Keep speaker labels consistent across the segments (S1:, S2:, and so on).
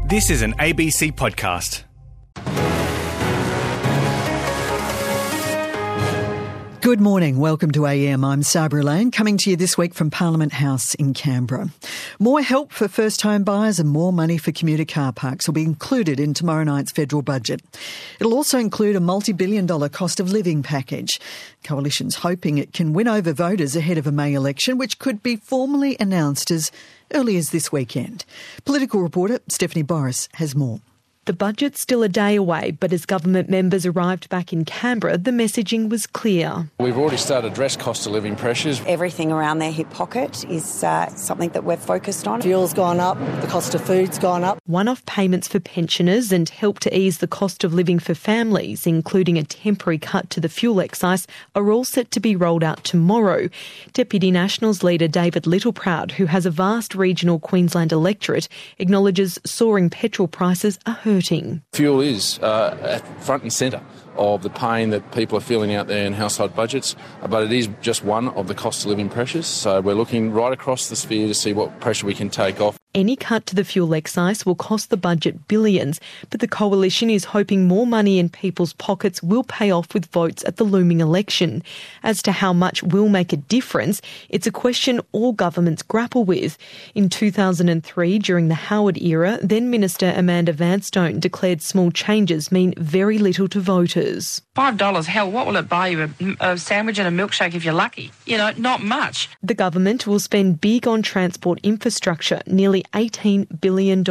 S1: This is an ABC podcast.
S2: Good morning. Welcome to AM. I'm Sabra Lane, coming to you this week from Parliament House in Canberra. More help for first-home buyers and more money for commuter car parks will be included in tomorrow night's federal budget. It'll also include a multi-billion-dollar cost of living package. Coalition's hoping it can win over voters ahead of a May election, which could be formally announced as early as this weekend. Political reporter Stephanie Boris has more.
S3: The budget's still a day away, but as government members arrived back in Canberra, the messaging was clear.
S4: We've already started to address cost of living pressures.
S5: Everything around their hip pocket is something that we're focused on.
S6: Fuel's gone up, the cost of food's gone up.
S3: One-off payments for pensioners and help to ease the cost of living for families, including a temporary cut to the fuel excise, are all set to be rolled out tomorrow. Deputy Nationals leader David Littleproud, who has a vast regional Queensland electorate, acknowledges soaring petrol prices are hurting.
S4: Fuel is at front and centre of the pain that people are feeling out there in household budgets, but it is just one of the cost of living pressures. So we're looking right across the sphere to see what pressure we can take off.
S3: Any cut to the fuel excise will cost the budget billions, but the Coalition is hoping more money in people's pockets will pay off with votes at the looming election. As to how much will make a difference, it's a question all governments grapple with. In 2003, during the Howard era, then Minister Amanda Vanstone declared small changes mean very little to voters.
S7: $5, hell, what will it buy you? A sandwich and a milkshake if you're lucky? You know, not much.
S3: The government will spend big on transport infrastructure, nearly $18 billion.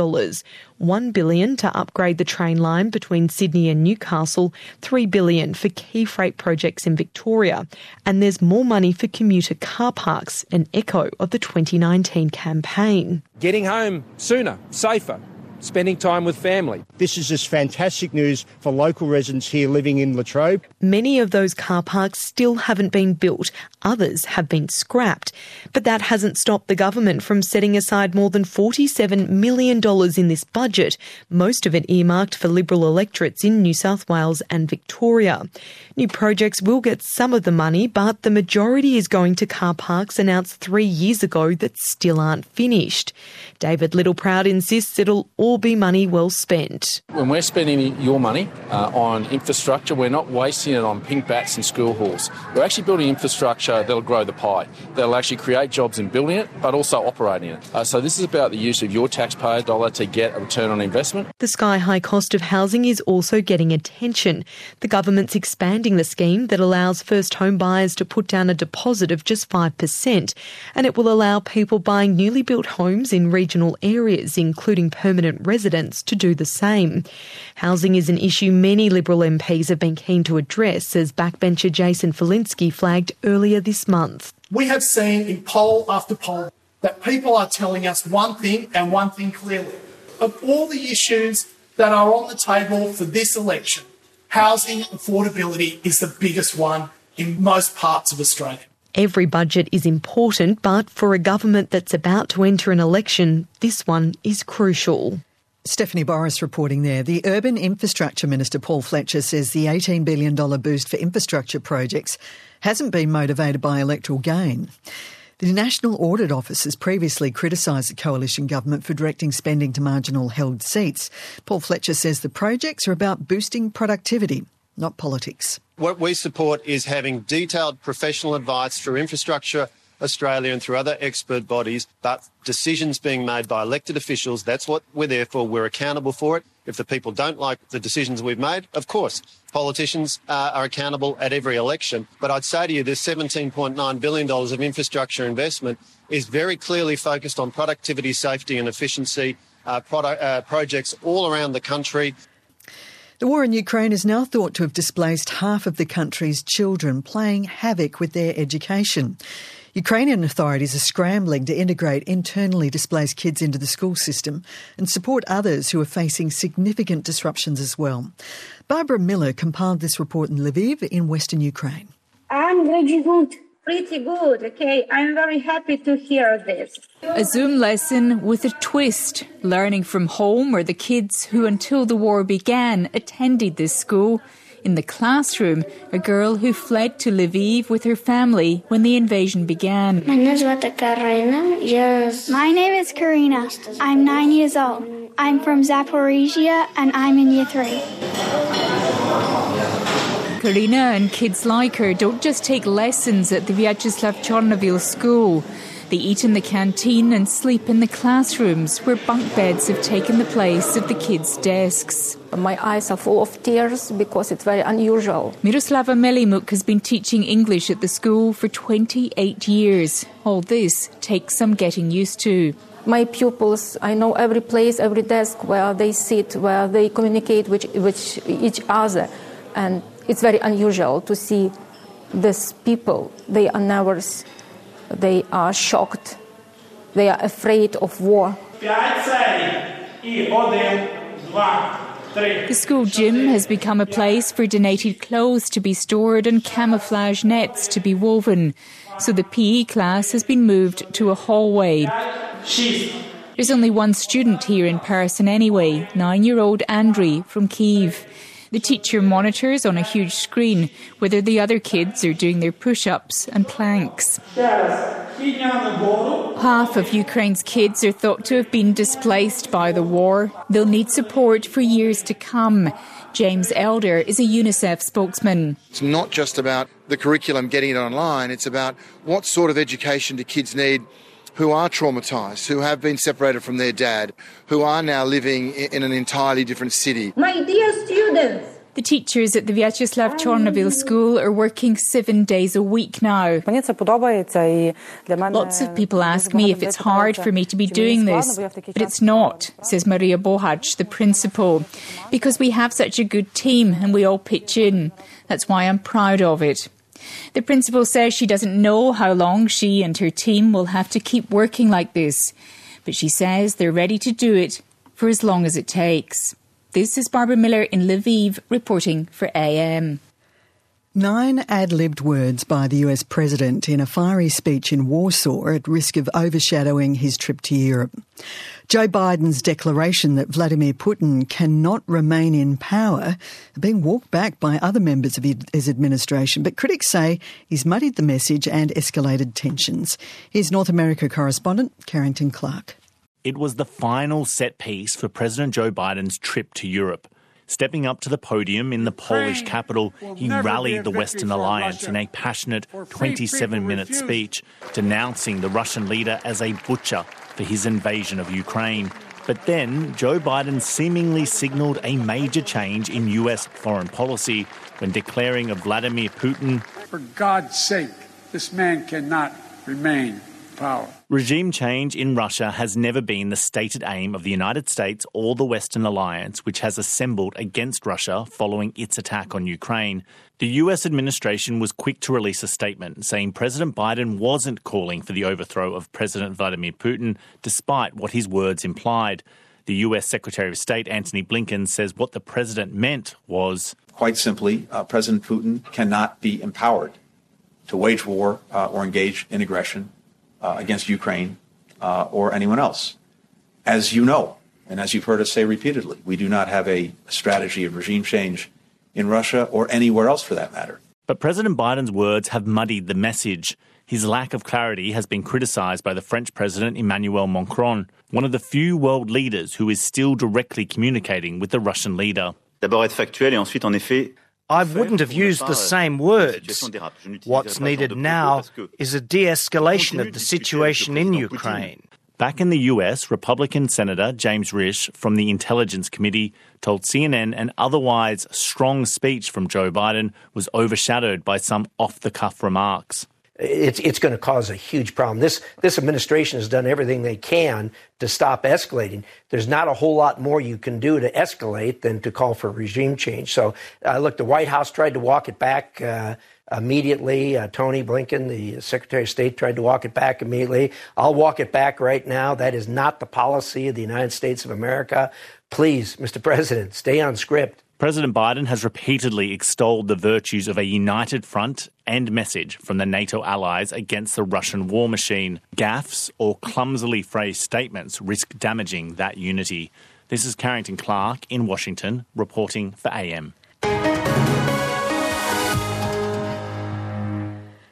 S3: $1 billion to upgrade the train line between Sydney and Newcastle, $3 billion for key freight projects in Victoria. And there's more money for commuter car parks, an echo of the 2019 campaign.
S8: Getting home sooner, safer, spending time with family.
S9: This is just fantastic news for local residents here living in Latrobe.
S3: Many of those car parks still haven't been built. Others have been scrapped. But that hasn't stopped the government from setting aside more than $47 million in this budget, most of it earmarked for Liberal electorates in New South Wales and Victoria. New projects will get some of the money, but the majority is going to car parks announced 3 years ago that still aren't finished. David Littleproud insists it'll all be money well spent.
S4: When we're spending your money on infrastructure, we're not wasting it on pink bats and school halls. We're actually building infrastructure that'll grow the pie, that'll actually create jobs in building it, but also operating it. So this is about the use of your taxpayer dollar to get a return on investment.
S3: The sky-high cost of housing is also getting attention. The government's expanding the scheme that allows first home buyers to put down a deposit of just 5%, and it will allow people buying newly built homes in regional areas, including permanent residents, to do the same. Housing is an issue many Liberal MPs have been keen to address, as backbencher Jason Falinski flagged earlier this month.
S10: We have seen in poll after poll that people are telling us one thing and one thing clearly. Of all the issues that are on the table for this election, housing affordability is the biggest one in most parts of Australia.
S3: Every budget is important, but for a government that's about to enter an election, this one is crucial.
S2: Stephanie Boris reporting there. The Urban Infrastructure Minister Paul Fletcher says the $18 billion boost for infrastructure projects hasn't been motivated by electoral gain. The National Audit Office has previously criticised the Coalition government for directing spending to marginal held seats. Paul Fletcher says the projects are about boosting productivity, not politics.
S11: What we support is having detailed professional advice through Infrastructure Australia and through other expert bodies, but decisions being made by elected officials, that's what we're there for. We're accountable for it. If the people don't like the decisions we've made, of course, politicians are accountable at every election. But I'd say to you, this $17.9 billion of infrastructure investment is very clearly focused on productivity, safety and efficiency projects all around the country.
S2: The war in Ukraine is now thought to have displaced half of the country's children, playing havoc with their education. Ukrainian authorities are scrambling to integrate internally displaced kids into the school system and support others who are facing significant disruptions as well. Barbara Miller compiled this report in Lviv in western Ukraine.
S12: I'm pretty good, okay? I'm very happy to hear this.
S13: A Zoom lesson with a twist, learning from home, where the kids who until the war began attended this school In the classroom, a girl who fled to Lviv with her family when the invasion began.
S14: My name is Karina. I'm 9 years old. I'm from Zaporizhia and I'm in Year 3.
S13: Karina and kids like her don't just take lessons at the Vyacheslav Chornovil school. They eat in the canteen and sleep in the classrooms where bunk beds have taken the place of the kids' desks.
S15: My eyes are full of tears because it's very unusual.
S13: Miroslava Melimuk has been teaching English at the school for 28 years. All this takes some getting used to.
S15: My pupils, I know every place, every desk where they sit, where they communicate with each other. And it's very unusual to see these people. They are nervous. They are shocked. They are afraid of war.
S13: The school gym has become a place for donated clothes to be stored and camouflage nets to be woven. So the PE class has been moved to a hallway. There's only one student here in person anyway, 9-year-old Andriy from Kyiv. The teacher monitors on a huge screen whether the other kids are doing their push-ups and planks. Half of Ukraine's kids are thought to have been displaced by the war. They'll need support for years to come. James Elder is a UNICEF spokesman.
S16: It's not just about the curriculum, getting it online. It's about what sort of education do kids need who are traumatised, who have been separated from their dad, who are now living in an entirely different city.
S12: My dear students,
S13: the teachers at the Vyacheslav Chornovil school are working 7 days a week now. Lots of people ask me if it's hard for me to be doing this, but it's not, says Maria Bohach, the principal, because we have such a good team and we all pitch in. That's why I'm proud of it. The principal says she doesn't know how long she and her team will have to keep working like this, but she says they're ready to do it for as long as it takes. This is Barbara Miller in Lviv reporting for AM.
S2: 9 ad-libbed words by the US President in a fiery speech in Warsaw at risk of overshadowing his trip to Europe. Joe Biden's declaration that Vladimir Putin cannot remain in power are being walked back by other members of his administration, but critics say he's muddied the message and escalated tensions. Here's North America correspondent Carrington Clark.
S1: It was the final set piece for President Joe Biden's trip to Europe. Stepping up to the podium in the Polish capital, he rallied the Western Alliance in a passionate 27-minute speech, denouncing the Russian leader as a butcher for his invasion of Ukraine. But then Joe Biden seemingly signalled a major change in US foreign policy when declaring of Vladimir Putin,
S17: "For God's sake, this man cannot remain in power."
S1: Regime change in Russia has never been the stated aim of the United States or the Western Alliance, which has assembled against Russia following its attack on Ukraine. The US administration was quick to release a statement saying President Biden wasn't calling for the overthrow of President Vladimir Putin, despite what his words implied. The US Secretary of State Antony Blinken says what the president meant was,
S18: quite simply, President Putin cannot be empowered to wage war or engage in aggression against Ukraine or anyone else. As you know, and as you've heard us say repeatedly, we do not have a strategy of regime change in Russia or anywhere else for that matter.
S1: But President Biden's words have muddied the message. His lack of clarity has been criticised by the French President Emmanuel Macron, one of the few world leaders who is still directly communicating with the Russian leader.
S19: I wouldn't have used the same words. What's needed now is a de-escalation of the situation in Ukraine.
S1: Back in the US, Republican Senator James Risch from the Intelligence Committee told CNN an otherwise strong speech from Joe Biden was overshadowed by some off-the-cuff remarks.
S20: It's going to cause a huge problem. This administration has done everything they can to stop escalating. There's not a whole lot more you can do to escalate than to call for regime change. So, look, the White House tried to walk it back immediately. Tony Blinken, the Secretary of State, tried to walk it back immediately. I'll walk it back right now. That is not the policy of the United States of America. Please, Mr. President, stay on script.
S1: President Biden has repeatedly extolled the virtues of a united front and message from the NATO allies against the Russian war machine. Gaffes or clumsily phrased statements risk damaging that unity. This is Carrington Clark in Washington, reporting for AM.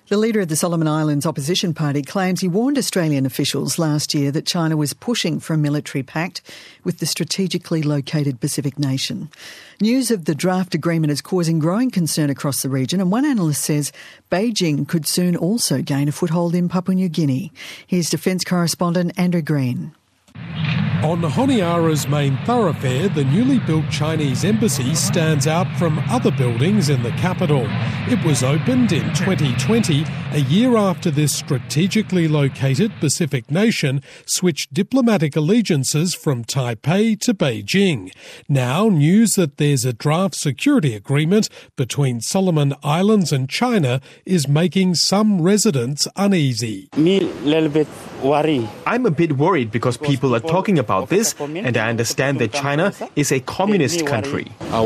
S2: The leader of the Solomon Islands opposition party claims he warned Australian officials last year that China was pushing for a military pact with the strategically located Pacific nation. News of the draft agreement is causing growing concern across the region, and one analyst says Beijing could soon also gain a foothold in Papua New Guinea. Here's Defence correspondent Andrew Green.
S21: On Honiara's main thoroughfare, the newly built Chinese embassy stands out from other buildings in the capital. It was opened in 2020, a year after this strategically located Pacific nation switched diplomatic allegiances from Taipei to Beijing. Now, news that there's a draft security agreement between Solomon Islands and China is making some residents uneasy.
S22: Me, a little bit worried. I'm a bit worried because people are talking about this, and I understand that China is a communist country.
S23: My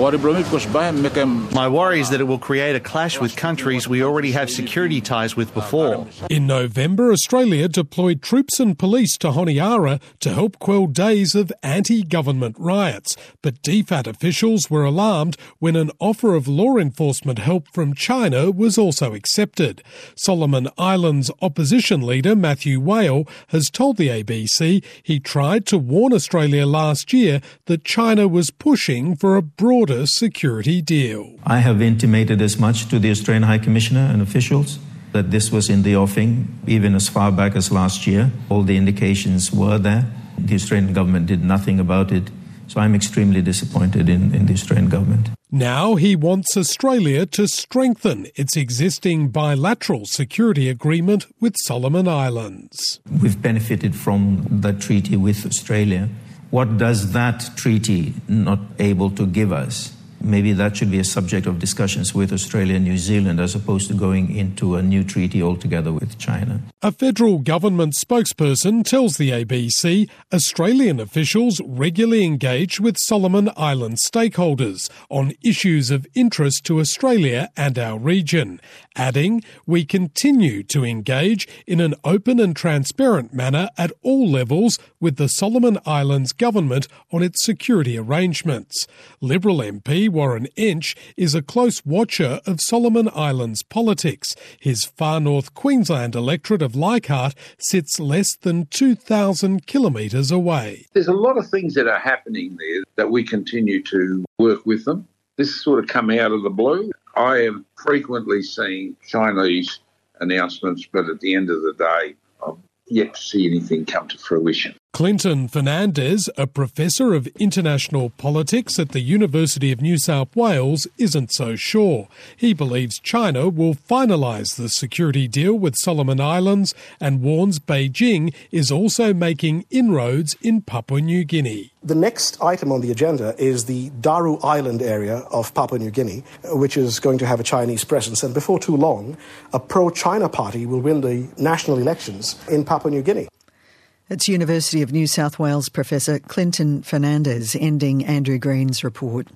S23: worry is that it will create a clash with countries we already have security ties with before.
S21: In November, Australia deployed troops and police to Honiara to help quell days of anti-government riots, but DFAT officials were alarmed when an offer of law enforcement help from China was also accepted. Solomon Islands opposition leader Matthew Whale has told the ABC he tried to warn Australia last year that China was pushing for a broader security deal.
S24: I have intimated as much to the Australian High Commissioner and officials that this was in the offing, even as far back as last year. All the indications were there. The Australian government did nothing about it. So I'm extremely disappointed in the Australian government.
S21: Now he wants Australia to strengthen its existing bilateral security agreement with Solomon Islands.
S24: We've benefited from the treaty with Australia. What does that treaty not able to give us? Maybe that should be a subject of discussions with Australia and New Zealand as opposed to going into a new treaty altogether with China.
S21: A federal government spokesperson tells the ABC Australian officials regularly engage with Solomon Island stakeholders on issues of interest to Australia and our region, adding, "We continue to engage in an open and transparent manner at all levels with the Solomon Islands government on its security arrangements." Liberal MP Warren Entsch is a close watcher of Solomon Islands politics. His far north Queensland electorate of Leichhardt sits less than 2,000 kilometres away.
S25: There's a lot of things that are happening there that we continue to work with them. This sort of come out of the blue. I am frequently seeing Chinese announcements, but at the end of the day, I've yet to see anything come to fruition.
S21: Clinton Fernandez, a professor of international politics at the University of New South Wales, isn't so sure. He believes China will finalise the security deal with Solomon Islands and warns Beijing is also making inroads in Papua New Guinea.
S26: The next item on the agenda is the Daru Island area of Papua New Guinea, which is going to have a Chinese presence. And before too long, a pro-China party will win the national elections in Papua New Guinea.
S2: It's University of New South Wales Professor Clinton Fernandez ending Andrew Green's report.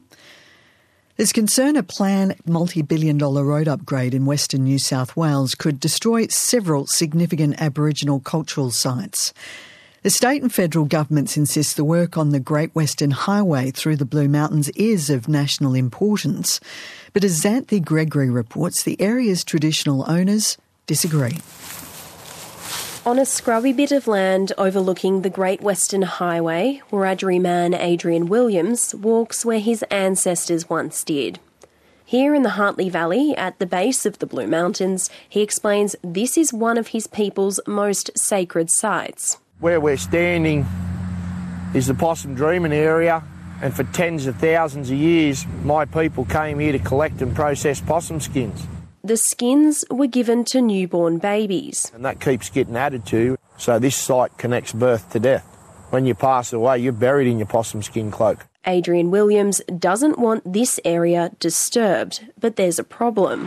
S2: There's concern a planned multi-billion-dollar road upgrade in Western New South Wales could destroy several significant Aboriginal cultural sites. The state and federal governments insist the work on the Great Western Highway through the Blue Mountains is of national importance. But as Xanthi Gregory reports, the area's traditional owners disagree.
S27: On a scrubby bit of land overlooking the Great Western Highway, Wiradjuri man Adrian Williams walks where his ancestors once did. Here in the Hartley Valley, at the base of the Blue Mountains, he explains this is one of his people's most sacred sites.
S28: Where we're standing is the Possum Dreaming area, and for tens of thousands of years, my people came here to collect and process possum skins.
S27: The skins were given to newborn babies.
S28: And that keeps getting added to, so this site connects birth to death. When you pass away, you're buried in your possum skin cloak.
S27: Adrian Williams doesn't want this area disturbed, but there's a problem.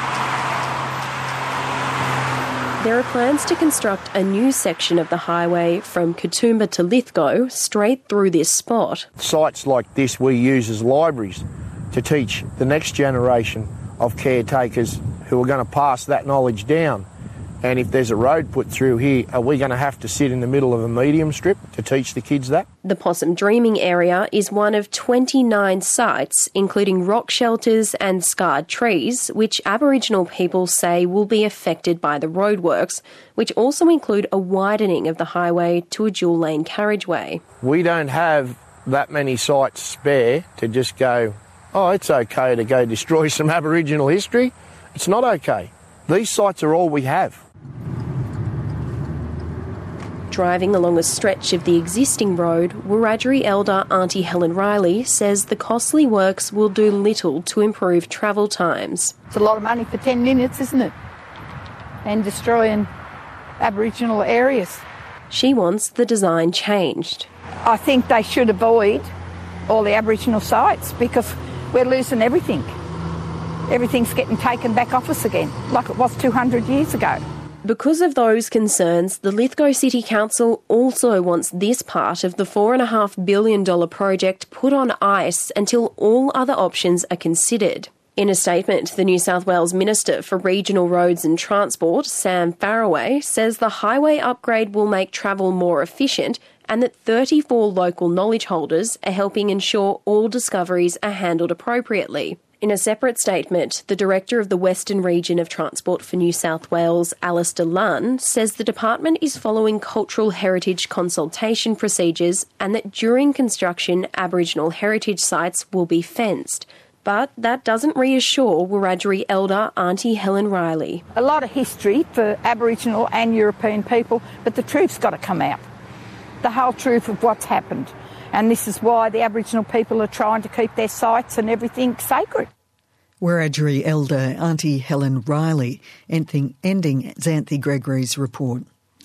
S27: There are plans to construct a new section of the highway from Katoomba to Lithgow straight through this spot.
S28: Sites like this we use as libraries to teach the next generation of caretakers who are going to pass that knowledge down. And if there's a road put through here, are we going to have to sit in the middle of a medium strip to teach the kids that?
S27: The Possum Dreaming area is one of 29 sites, including rock shelters and scarred trees, which Aboriginal people say will be affected by the roadworks, which also include a widening of the highway to a dual-lane carriageway.
S28: We don't have that many sites spare to just go, oh, it's okay to go destroy some Aboriginal history. It's not okay. These sites are all we have.
S27: Driving along a stretch of the existing road, Wiradjuri elder Auntie Helen Riley says the costly works will do little to improve travel times.
S3: It's a lot of money for 10 minutes, isn't it? And destroying Aboriginal areas.
S27: She wants the design changed.
S3: I think they should avoid all the Aboriginal sites because we're losing everything. Everything's getting taken back off us again, like it was 200 years ago.
S27: Because of those concerns, the Lithgow City Council also wants this part of the $4.5 billion project put on ice until all other options are considered. In a statement, the New South Wales Minister for Regional Roads and Transport, Sam Farraway, says the highway upgrade will make travel more efficient and that 34 local knowledge holders are helping ensure all discoveries are handled appropriately. In a separate statement, the Director of the Western Region of Transport for New South Wales, Alistair Lunn, says the department is following cultural heritage consultation procedures and that during construction, Aboriginal heritage sites will be fenced. But that doesn't reassure Wiradjuri elder Auntie Helen Riley.
S3: A lot of history for Aboriginal and European people, but the truth's got to come out. The whole truth of what's happened. And this is why the Aboriginal people are trying to keep their sites and everything sacred.
S2: Wiradjuri elder Auntie Helen Riley ending Xanthi Gregory's report.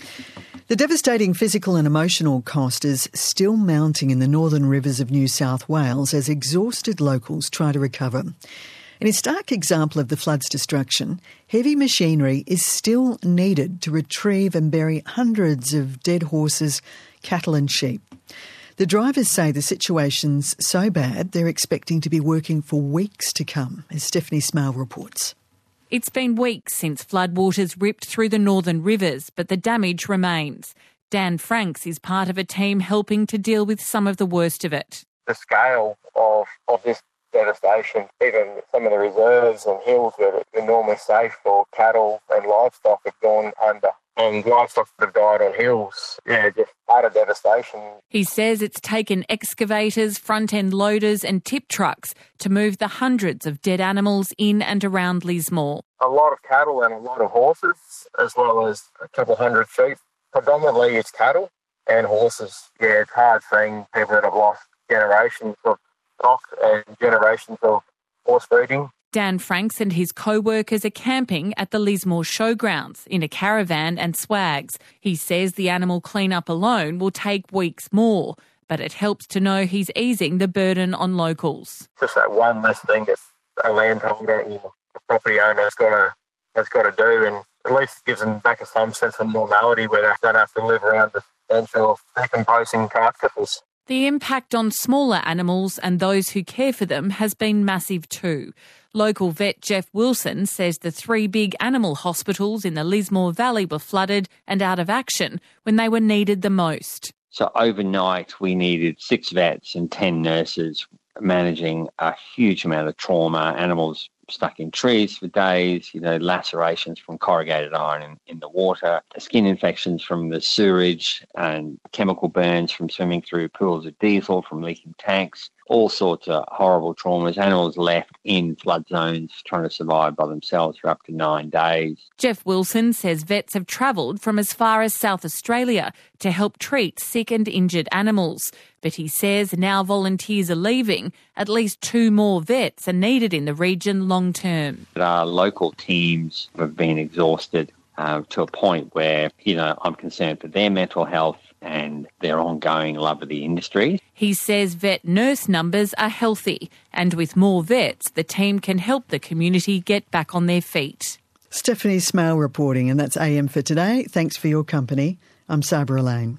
S2: The devastating physical and emotional cost is still mounting in the northern rivers of New South Wales as exhausted locals try to recover. In a stark example of the flood's destruction, heavy machinery is still needed to retrieve and bury hundreds of dead horses, cattle and sheep. The drivers say the situation's so bad they're expecting to be working for weeks to come, as Stephanie Smale reports.
S4: It's been weeks since floodwaters ripped through the northern rivers, but the damage remains. Dan Franks is part of a team helping to deal with some of the worst of it.
S28: The scale of this devastation, even some of the reserves and hills that are normally safe for cattle and livestock have gone under. And livestock that have died on hills, just utter devastation.
S4: He says it's taken excavators, front-end loaders and tip trucks to move the hundreds of dead animals in and around Lismore.
S28: A lot of cattle and a lot of horses, as well as a couple of hundred sheep. Predominantly it's cattle and horses. Yeah, it's hard seeing people that have lost generations of stock and generations of horse feeding.
S4: Dan Franks and his co-workers are camping at the Lismore Showgrounds in a caravan and swags. He says the animal clean-up alone will take weeks more, but it helps to know he's easing the burden on locals.
S28: Just that one less thing that a landholder or a property owner has got to do, and at least gives them back some sense of normality where they don't have to live around the stench of decomposing carcasses.
S4: The impact on smaller animals and those who care for them has been massive too. Local vet Jeff Wilson says the 3 big animal hospitals in the Lismore Valley were flooded and out of action when they were needed the most.
S5: So overnight we needed 6 vets and 10 nurses managing a huge amount of trauma, animals stuck in trees for days, lacerations from corrugated iron in the water, skin infections from the sewage and chemical burns from swimming through pools of diesel from leaking tanks, all sorts of horrible traumas, animals left in flood zones trying to survive by themselves for up to 9 days.
S4: Jeff Wilson says vets have travelled from as far as South Australia to help treat sick and injured animals. But he says now volunteers are leaving, at least 2 more vets are needed in the region long term.
S5: Our local teams have been exhausted to a point where, I'm concerned for their mental health and their ongoing love of the industry.
S4: He says vet nurse numbers are healthy, and with more vets, the team can help the community get back on their feet.
S2: Stephanie Smale reporting, and that's AM for today. Thanks for your company. I'm Sabra Lane.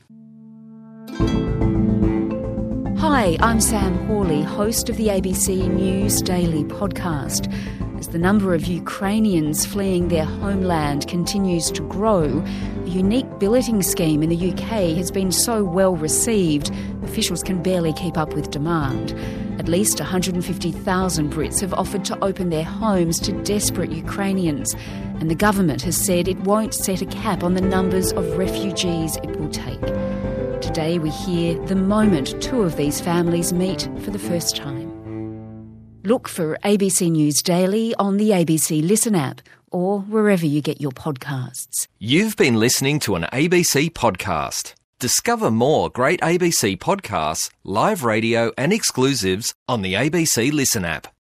S6: Hi, I'm Sam Hawley, host of the ABC News Daily podcast. As the number of Ukrainians fleeing their homeland continues to grow, a unique billeting scheme in the UK has been so well received, officials can barely keep up with demand. At least 150,000 Brits have offered to open their homes to desperate Ukrainians, and the government has said it won't set a cap on the numbers of refugees it will take. Today we hear the moment two of these families meet for the first time. Look for ABC News Daily on the ABC Listen app or wherever you get your podcasts.
S7: You've been listening to an ABC podcast. Discover more great ABC podcasts, live radio and exclusives on the ABC Listen app.